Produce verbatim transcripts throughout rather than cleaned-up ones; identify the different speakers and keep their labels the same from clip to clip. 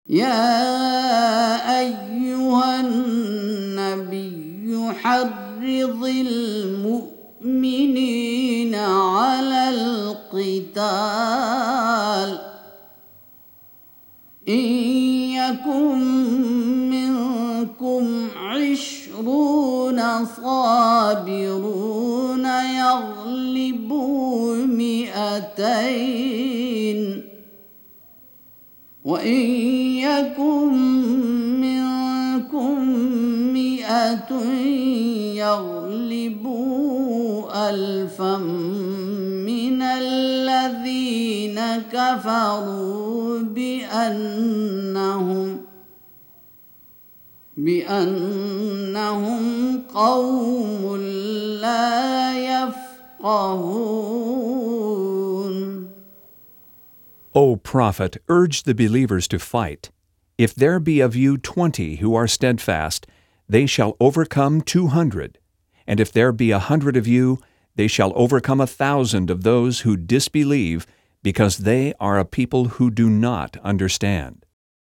Speaker 1: يا أيها النبي حرض المؤمنين على القتال إن يكن منكم عشرون صابرون يغلبوا مئتين وإن يكن منكم مئة يغلبوا ألفا من الذين كفروا بأنهم بأنهم قوم لا يفقهون.
Speaker 2: O Prophet, urge the believers to fight. If there be of you twenty who are steadfast, they shall overcome two hundred. And if there be a hundred of you, they shall overcome a thousand of those who disbelieve, because they are a people who do not understand.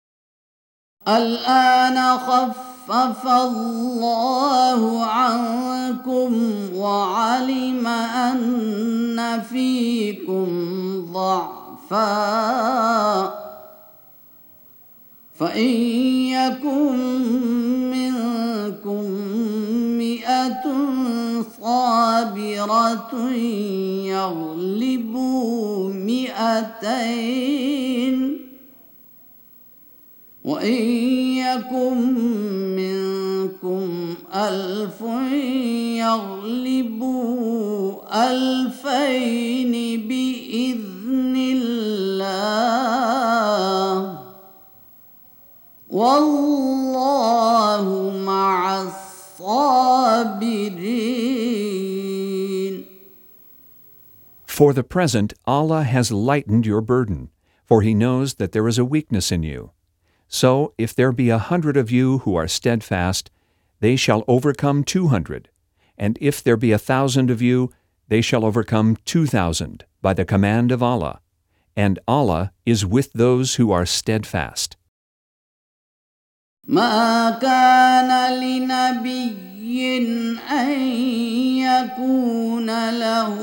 Speaker 1: الآن خفف الله عنكم وعلم أن فيكم ضعفا فإن يكن منكم مئة صابرة يغلبوا مئتين وإن يكن منكم ألف يغلبوا ألفين بإذن الله والله مع الصابرين.
Speaker 2: For the present, Allah has lightened your burden, for He knows that there is a weakness in you. So, if there be a hundred of you who are steadfast, they shall overcome two hundred. And if there be a thousand of you, they shall overcome two thousand, by the command of Allah. And Allah is with those who are steadfast.
Speaker 1: ما كان لنبي أن يكون له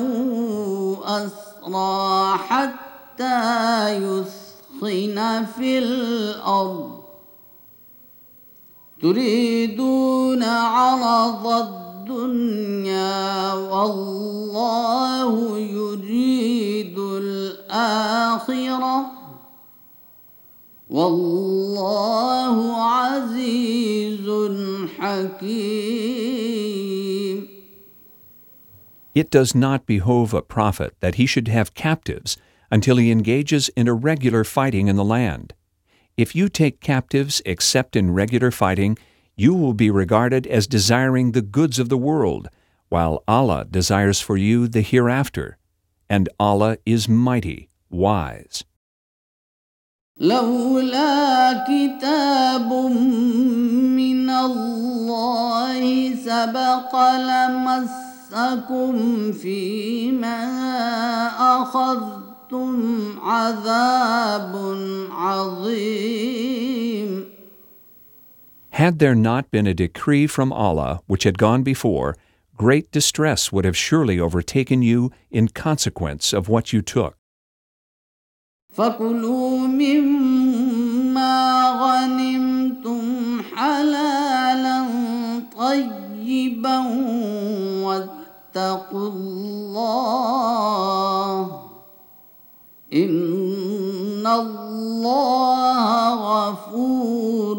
Speaker 1: أسرى حتى يثخن في الأرض تريدون عرض الدنيا والله يريد الآخرة والله عزيز حكيم.
Speaker 2: It does not behove a prophet that he should have captives until he engages in a regular fighting in the land. If you take captives except in regular fighting, you will be regarded as desiring the goods of the world, while Allah desires for you the hereafter, and Allah is mighty, wise.
Speaker 1: لولا كتاب من الله سبق لمسكم فيما أخذتم عذاب عظيم.
Speaker 2: Had there not been a decree from Allah which had gone before, great distress would have surely overtaken you in consequence of what you took.
Speaker 1: فكلوا مما غنمتم حلالا طيبا واتقوا الله إن الله غفور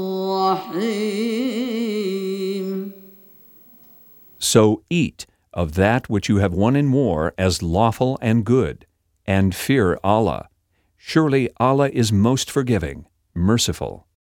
Speaker 1: رحيم.
Speaker 2: So eat of that which you have won in war as lawful and good, and fear Allah. Surely Allah is most forgiving, merciful.